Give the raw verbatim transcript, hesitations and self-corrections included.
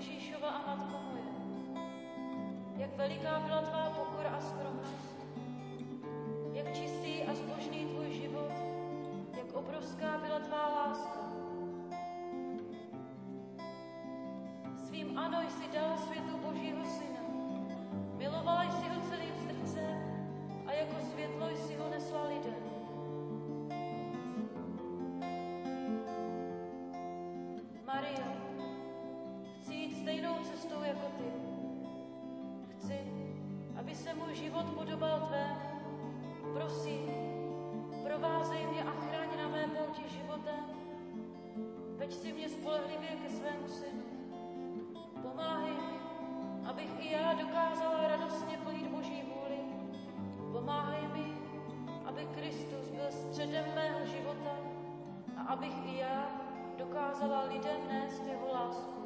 Ježíšova a Matko moje, jak veliká byla tvá pokora a skromnost, jak čistý a zbožný tvůj život, jak obrovská byla tvá láska. Svým ano jsi dal světu Božího syna, milovala jsi ho celým srdcem a jako světlo jsi ho nesla lidem. Maria, chci jít stejnou cestou jako ty. Chci, aby se můj život podobal tvému. Prosím, provázej mě a chraň na mé pouti životem. Veď si mě spolehlivě ke svému synu. Pomáhej mi, abych i já dokázala radostně plnit Boží vůli. Pomáhej mi, aby Kristus byl středem mého života a abych i já dokázala lidem nést jeho lásku.